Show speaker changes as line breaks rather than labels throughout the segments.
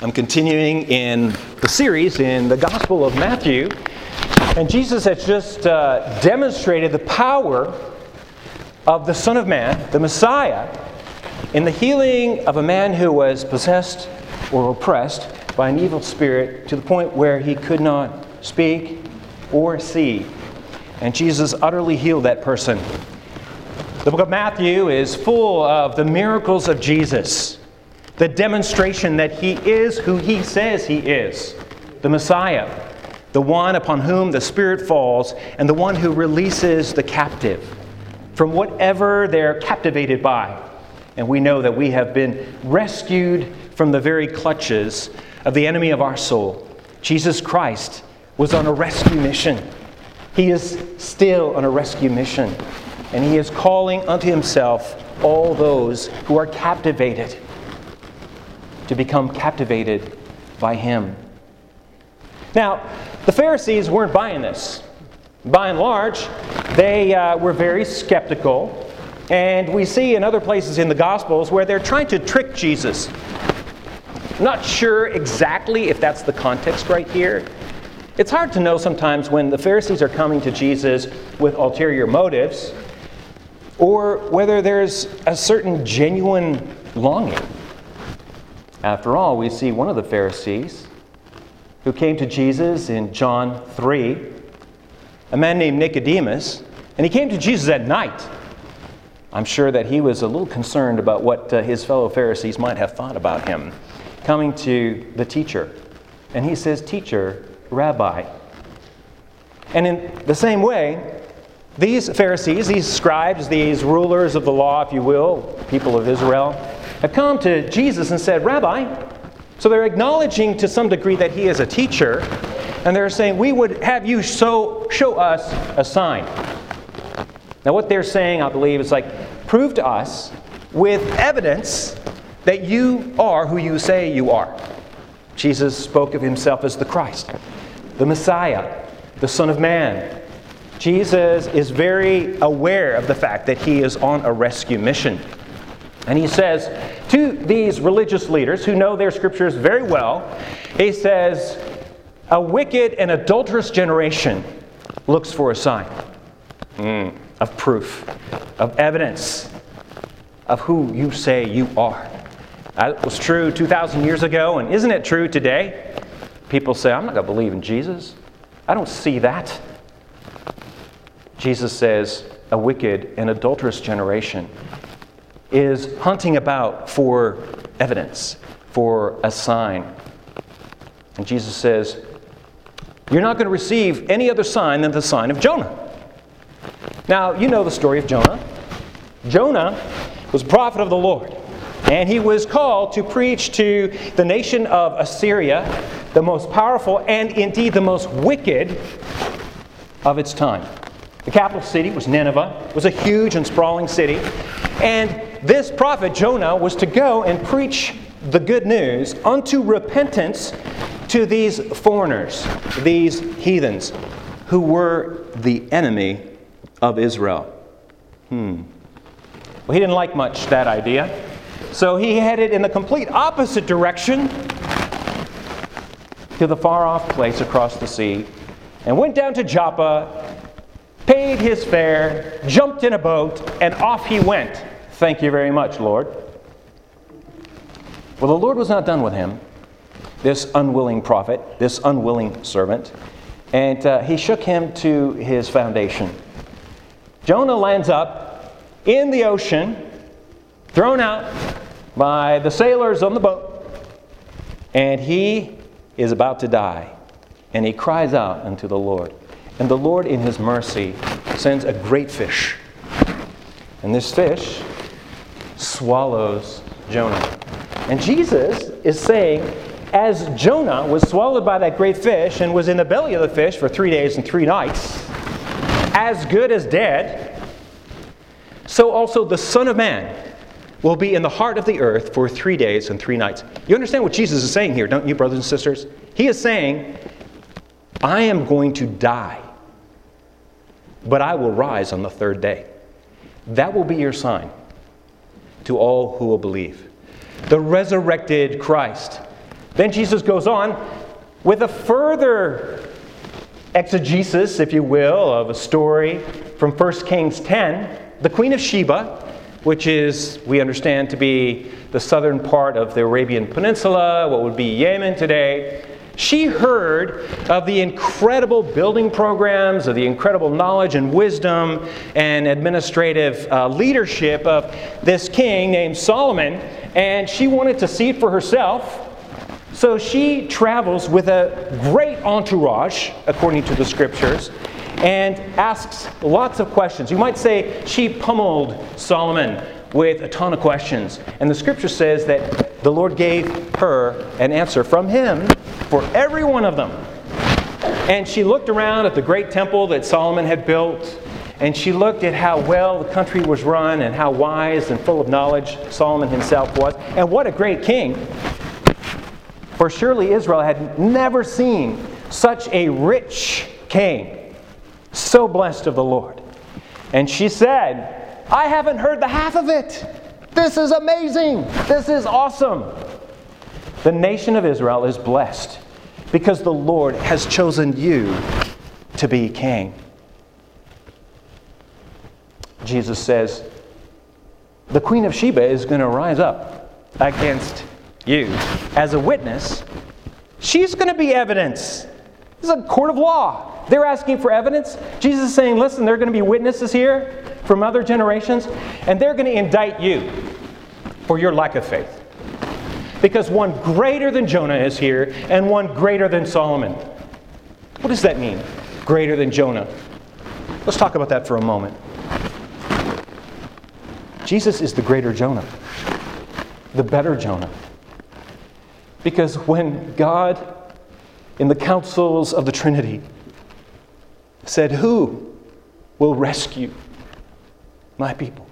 I'm continuing in the series in the Gospel of Matthew, and Jesus has just demonstrated the power of the Son of Man, the Messiah, in the healing of a man who was possessed or oppressed by an evil spirit to the point where he could not speak or see. And Jesus utterly healed that person. The book of Matthew is full of the miracles of Jesus, the demonstration that He is who He says He is, the Messiah, the one upon whom the Spirit falls, and the one who releases the captive from whatever they're captivated by. And we know that we have been rescued from the very clutches of the enemy of our soul. Jesus Christ was on a rescue mission. He is still on a rescue mission. And He is calling unto Himself all those who are captivated to become captivated by Him. Now, the Pharisees weren't buying this. By and large, they were very skeptical. And we see in other places in the Gospels where they're trying to trick Jesus. Not sure exactly if that's the context right here. It's hard to know sometimes when the Pharisees are coming to Jesus with ulterior motives, or whether there's a certain genuine longing. After all, we see one of the Pharisees who came to Jesus in John 3, a man named Nicodemus, and he came to Jesus at night. I'm sure that he was a little concerned about what his fellow Pharisees might have thought about him, coming to the teacher. And he says, "Teacher, Rabbi." And in the same way, these Pharisees, these scribes, these rulers of the law, if you will, people of Israel, have come to Jesus and said, "Rabbi." So they're acknowledging to some degree that He is a teacher, and they're saying, "We would have you show us a sign." Now what they're saying, I believe, is like, prove to us with evidence that you are who you say you are. Jesus spoke of Himself as the Christ, the Messiah, the Son of Man. Jesus is very aware of the fact that He is on a rescue mission. And He says to these religious leaders who know their scriptures very well, He says, "A wicked and adulterous generation looks for a sign of proof, of evidence of who you say you are." That was true 2,000 years ago, and isn't it true today? People say, "I'm not going to believe in Jesus. I don't see that." Jesus says, a wicked and adulterous generation is hunting about for evidence, for a sign. And Jesus says, you're not going to receive any other sign than the sign of Jonah. Now, you know the story of Jonah. Jonah was a prophet of the Lord, and he was called to preach to the nation of Assyria, the most powerful and indeed the most wicked of its time. The capital city was Nineveh. It was a huge and sprawling city. And this prophet, Jonah, was to go and preach the good news unto repentance to these foreigners, these heathens, who were the enemy of Israel. Well, he didn't like much that idea. So he headed in the complete opposite direction to the far-off place across the sea and went down to Joppa, paid his fare, jumped in a boat, and off he went. "Thank you very much, Lord." Well, the Lord was not done with him, this unwilling prophet, this unwilling servant, and He shook him to his foundation. Jonah lands up in the ocean, thrown out by the sailors on the boat, and he is about to die. And he cries out unto the Lord. And the Lord, in His mercy, sends a great fish. And this fish swallows Jonah. And Jesus is saying, as Jonah was swallowed by that great fish and was in the belly of the fish for 3 days and 3 nights, as good as dead, so also the Son of Man will be in the heart of the earth for 3 days and 3 nights. You understand what Jesus is saying here, don't you, brothers and sisters? He is saying, I am going to die, but I will rise on the third day. That will be your sign to all who will believe. The resurrected Christ, Then Jesus goes on with a further exegesis, if you will, of a story from 1 Kings 10. The Queen of Sheba, which is, we understand to be the southern part of the Arabian Peninsula, what would be Yemen today, she heard of the incredible building programs, of the incredible knowledge and wisdom and administrative leadership of this king named Solomon, and she wanted to see it for herself. So she travels with a great entourage, according to the scriptures, and asks lots of questions. You might say she pummeled Solomon with a ton of questions. And the scripture says that the Lord gave her an answer from him for every one of them. And she looked around at the great temple that Solomon had built, and she looked at how well the country was run and how wise and full of knowledge Solomon himself was. And what a great king! For surely Israel had never seen such a rich king, so blessed of the Lord. And she said, I haven't heard the half of it. This is amazing. This is awesome. The nation of Israel is blessed because the Lord has chosen you to be king. Jesus says, the Queen of Sheba is going to rise up against you as a witness. She's going to be evidence. This is a court of law. They're asking for evidence. Jesus is saying, listen, there are going to be witnesses here from other generations, and they're going to indict you for your lack of faith. Because one greater than Jonah is here, and one greater than Solomon. What does that mean? Greater than Jonah. Let's talk about that for a moment. Jesus is the greater Jonah. The better Jonah. Because when God, in the councils of the Trinity, said, who will rescue my people?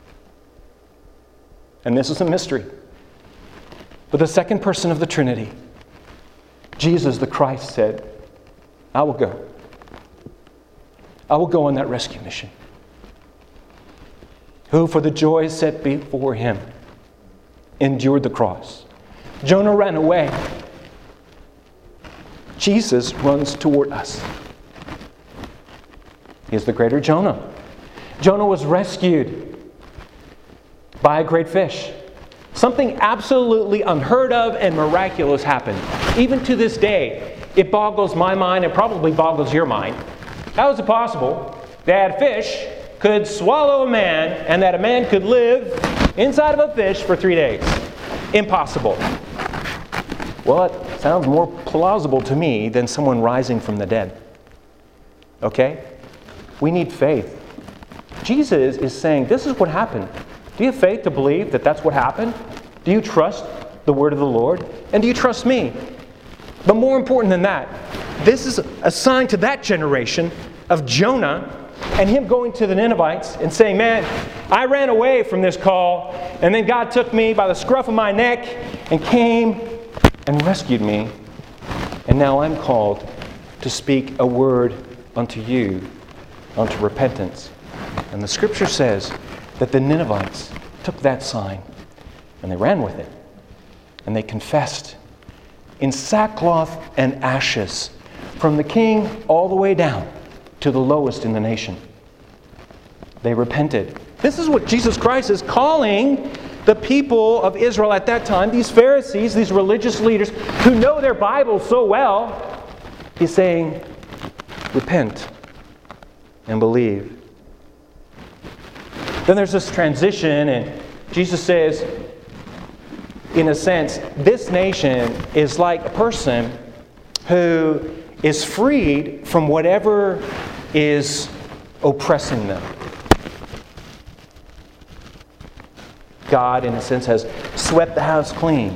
And this is a mystery. But the second person of the Trinity, Jesus the Christ, said, I will go. I will go on that rescue mission. Who, for the joy set before him, endured the cross. Jonah ran away. Jesus runs toward us. He is the greater Jonah. Jonah was rescued by a great fish. Something absolutely unheard of and miraculous happened. Even to this day, it boggles my mind and probably boggles your mind. How is it possible that a fish could swallow a man and that a man could live inside of a fish for 3 days? Impossible. Well, it sounds more plausible to me than someone rising from the dead. Okay? We need faith. Jesus is saying, this is what happened. Do you have faith to believe that that's what happened? Do you trust the word of the Lord? And do you trust me? But more important than that, this is a sign to that generation of Jonah and him going to the Ninevites and saying, man, I ran away from this call, and then God took me by the scruff of my neck and came and rescued me. And now I'm called to speak a word unto you, unto repentance. And the scripture says that the Ninevites took that sign and they ran with it. And they confessed in sackcloth and ashes, from the king all the way down to the lowest in the nation. They repented. This is what Jesus Christ is calling the people of Israel at that time, these Pharisees, these religious leaders who know their Bible so well. He's saying, repent and believe. Then there's this transition, and Jesus says, in a sense, this nation is like a person who is freed from whatever is oppressing them. God, in a sense, has swept the house clean.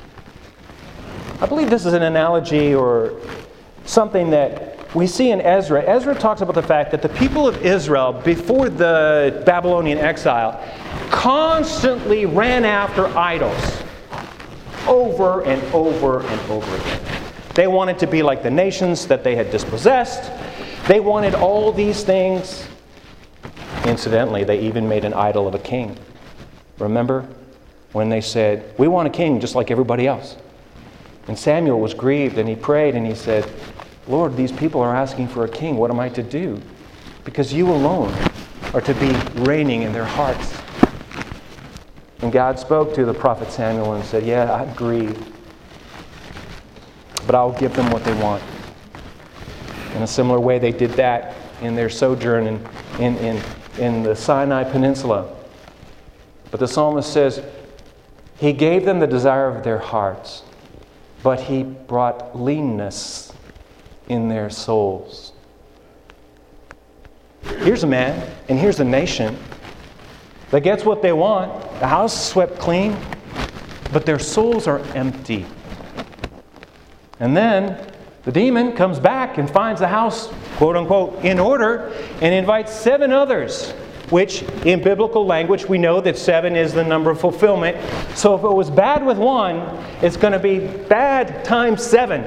I believe this is an analogy or something that we see in Ezra. Ezra talks about the fact that the people of Israel, before the Babylonian exile, constantly ran after idols over and over and over again. They wanted to be like the nations that they had dispossessed. They wanted all these things. Incidentally, they even made an idol of a king. Remember when they said, we want a king just like everybody else? And Samuel was grieved, and he prayed, and he said, Lord, these people are asking for a king. What am I to do? Because you alone are to be reigning in their hearts. And God spoke to the prophet Samuel and said, yeah, I'm grieved, but I'll give them what they want. In a similar way, they did that in their sojourn in the Sinai Peninsula. But the psalmist says, He gave them the desire of their hearts, but He brought leanness in their souls. Here's a man, and here's a nation that gets what they want. The house is swept clean, but their souls are empty. And then the demon comes back and finds the house, quote unquote, in order, and invites 7 others, which in biblical language we know that 7 is the number of fulfillment. So if it was bad with 1, it's going to be bad times 7.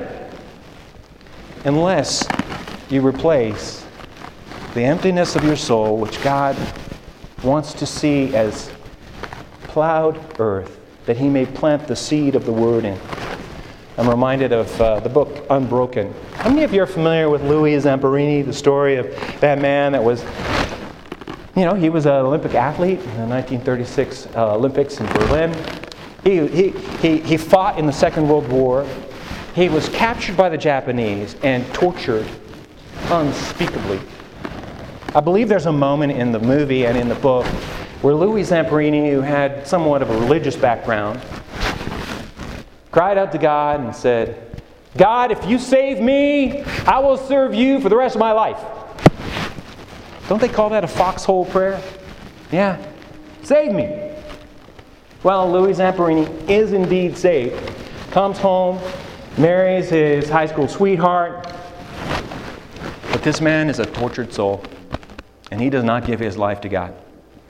Unless you replace the emptiness of your soul, which God wants to see as plowed earth, that He may plant the seed of the Word in. I'm reminded of the book Unbroken. How many of you are familiar with Louis Zamperini, the story of that man that was, he was an Olympic athlete in the 1936 Olympics in Berlin. He fought in the Second World War. He was captured by the Japanese and tortured unspeakably. I believe there's a moment in the movie and in the book where Louis Zamperini, who had somewhat of a religious background, cried out to God and said, God, if you save me, I will serve you for the rest of my life. Don't they call that a foxhole prayer? Yeah. Save me. Well, Louis Zamperini is indeed saved. Comes home, marries his high school sweetheart. But this man is a tortured soul, and he does not give his life to God.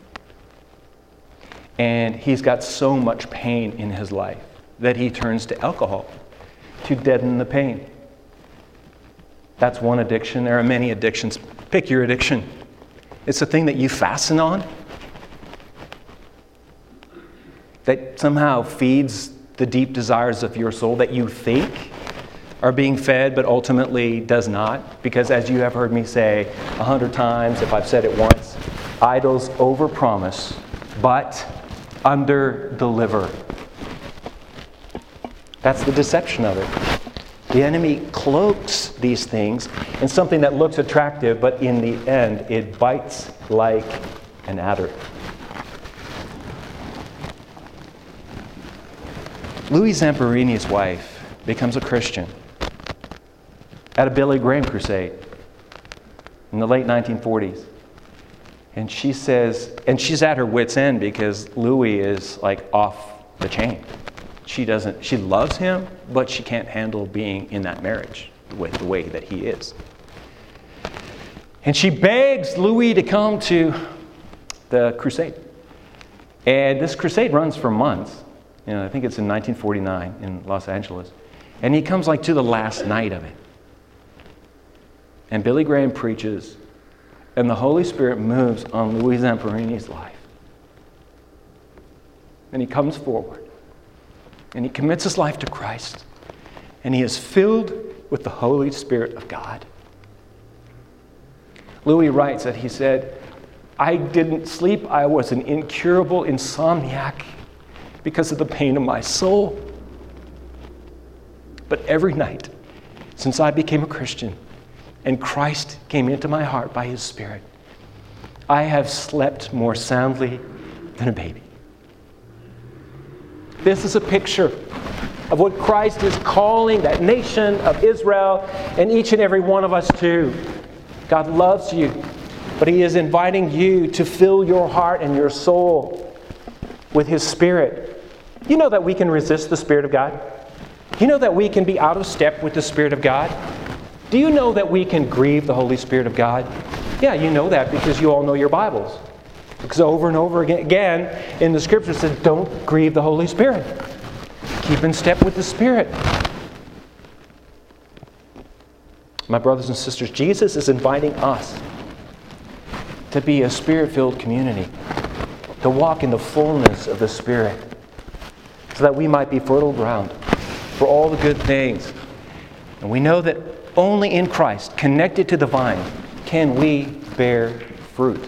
And he's got so much pain in his life that he turns to alcohol to deaden the pain. That's one addiction. There are many addictions. Pick your addiction. It's a thing that you fasten on, that somehow feeds the deep desires of your soul that you think are being fed, but ultimately does not. Because as you have heard me say 100 times, if I've said it once, idols overpromise, but under-deliver. That's the deception of it. The enemy cloaks these things in something that looks attractive, but in the end, it bites like an adder. Louis Zamperini's wife becomes a Christian at a Billy Graham crusade in the late 1940s. And she says, and she's at her wit's end because Louis is like off the chain. She loves him, but she can't handle being in that marriage with the way that he is. And she begs Louis to come to the crusade. And this crusade runs for months. I think it's in 1949 in Los Angeles. And he comes like to the last night of it. And Billy Graham preaches, and the Holy Spirit moves on Louis Zamperini's life. And he comes forward. And he commits his life to Christ. And he is filled with the Holy Spirit of God. Louis writes that he said, I didn't sleep. I was an incurable insomniac because of the pain of my soul. But every night, since I became a Christian and Christ came into my heart by His Spirit, I have slept more soundly than a baby. This is a picture of what Christ is calling that nation of Israel and each and every one of us to. God loves you, but He is inviting you to fill your heart and your soul with His Spirit. You know that we can resist the Spirit of God? You know that we can be out of step with the Spirit of God? Do you know that we can grieve the Holy Spirit of God? Yeah, you know that because you all know your Bibles. Because over and over again in the Scripture it says, don't grieve the Holy Spirit. Keep in step with the Spirit. My brothers and sisters, Jesus is inviting us to be a Spirit-filled community, to walk in the fullness of the Spirit, so that we might be fertile ground for all the good things. And we know that only in Christ, connected to the vine, can we bear fruit.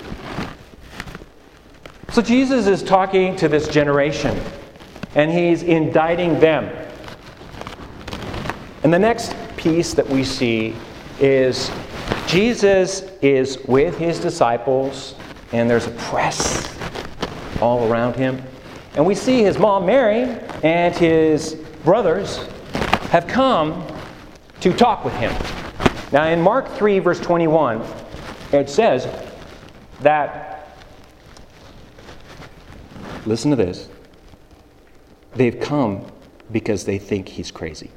So Jesus is talking to this generation, and he's indicting them. And the next piece that we see is Jesus is with his disciples, and there's a press all around him. And we see his mom Mary and his brothers have come to talk with him. Now in Mark 3 verse 21, it says that, listen to this, they've come because they think he's crazy.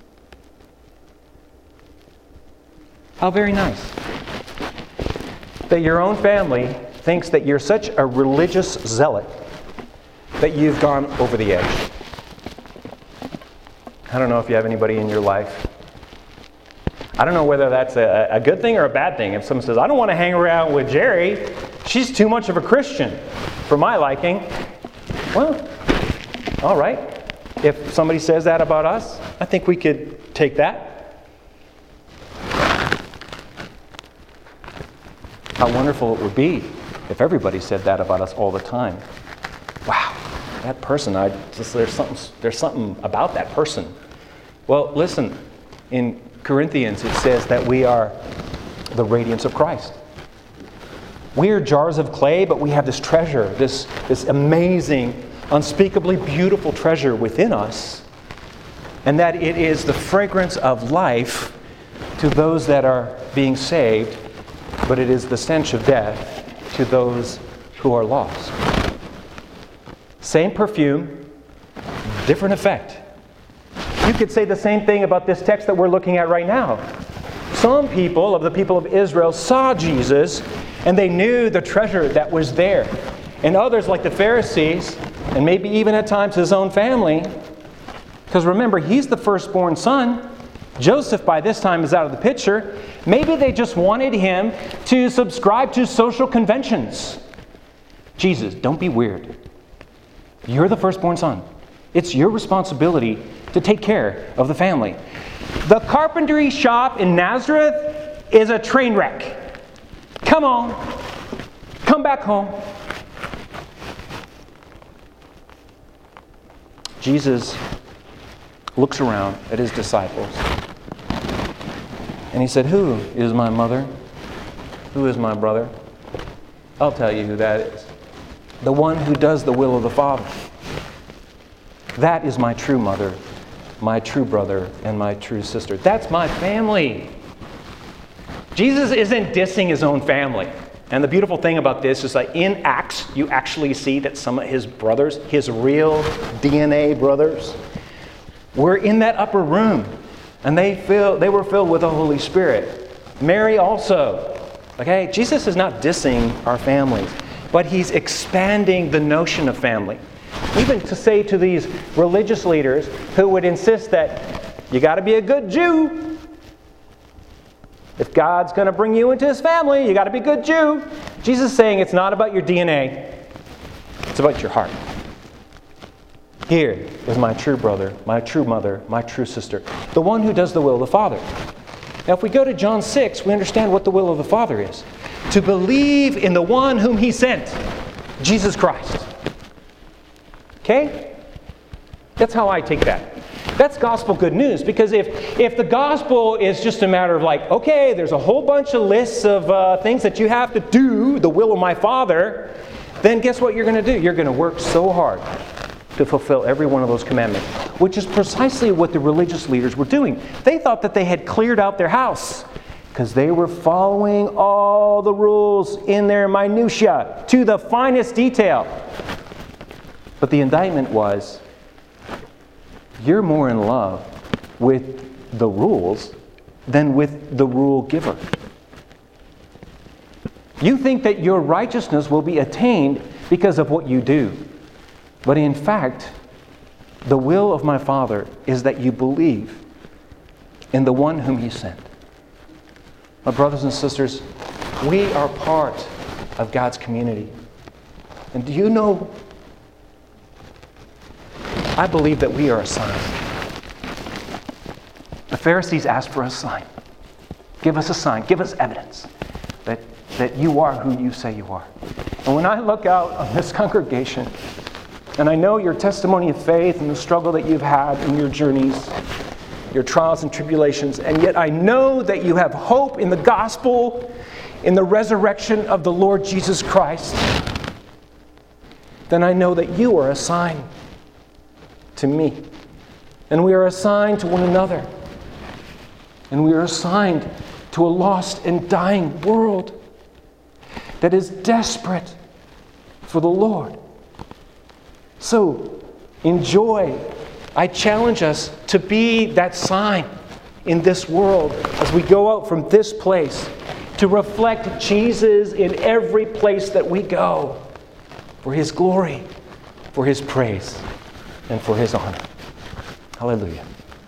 How very nice that your own family thinks that you're such a religious zealot that you've gone over the edge. I don't know if you have anybody in your life. I don't know whether that's a good thing or a bad thing. If someone says, I don't want to hang around with Jerry, she's too much of a Christian for my liking. Well, all right. If somebody says that about us, I think we could take that. How wonderful it would be if everybody said that about us all the time. Wow, that person, there's something about that person. Well, listen, in Corinthians it says that we are the radiance of Christ. We are jars of clay, but we have this treasure, this amazing, unspeakably beautiful treasure within us, and that it is the fragrance of life to those that are being saved, but it is the stench of death to those who are lost. Same perfume, different effect. You could say the same thing about this text that we're looking at right now. Some people of the people of Israel saw Jesus and they knew the treasure that was there. And others, like the Pharisees, and maybe even at times his own family, because remember, he's the firstborn son. Joseph by this time is out of the picture. Maybe they just wanted him to subscribe to social conventions. Jesus, don't be weird. You're the firstborn son. It's your responsibility to take care of the family. The carpentry shop in Nazareth is a train wreck. Come on. Come back home. Jesus looks around at his disciples. And he said, who is my mother? Who is my brother? I'll tell you who that is. The one who does the will of the Father. That is my true mother, my true brother, and my true sister. That's my family. Jesus isn't dissing his own family. And the beautiful thing about this is that in Acts, you actually see that some of his brothers, his real DNA brothers, were in that upper room. And they were filled with the Holy Spirit. Mary also. Okay? Jesus is not dissing our families, but he's expanding the notion of family. Even to say to these religious leaders who would insist that you got to be a good Jew. If God's going to bring you into his family, you got to be a good Jew. Jesus is saying it's not about your DNA. It's about your heart. Here is my true brother, my true mother, my true sister, the one who does the will of the Father. Now, if we go to John 6, we understand what the will of the Father is. To believe in the one whom he sent, Jesus Christ. Okay? That's how I take that. That's gospel good news, because if the gospel is just a matter of like, okay, there's a whole bunch of lists of things that you have to do, the will of my Father, then guess what you're going to do? You're going to work so hard to fulfill every one of those commandments, which is precisely what the religious leaders were doing. They thought that they had cleared out their house because they were following all the rules in their minutiae to the finest detail. But the indictment was, you're more in love with the rules than with the rule giver. You think that your righteousness will be attained because of what you do. But in fact, the will of my Father is that you believe in the one whom he sent. My brothers and sisters, we are part of God's community. And do you know, I believe that we are a sign. The Pharisees asked for a sign. Give us a sign. Give us evidence that you are who you say you are. And when I look out on this congregation, and I know your testimony of faith and the struggle that you've had in your journeys, your trials and tribulations, and yet I know that you have hope in the gospel, in the resurrection of the Lord Jesus Christ, then I know that you are a sign to me. And we are assigned to one another. And we are assigned to a lost and dying world that is desperate for the Lord. So, enjoy. I challenge us to be that sign in this world as we go out from this place, to reflect Jesus in every place that we go, for His glory, for His praise, and for His honor. Hallelujah.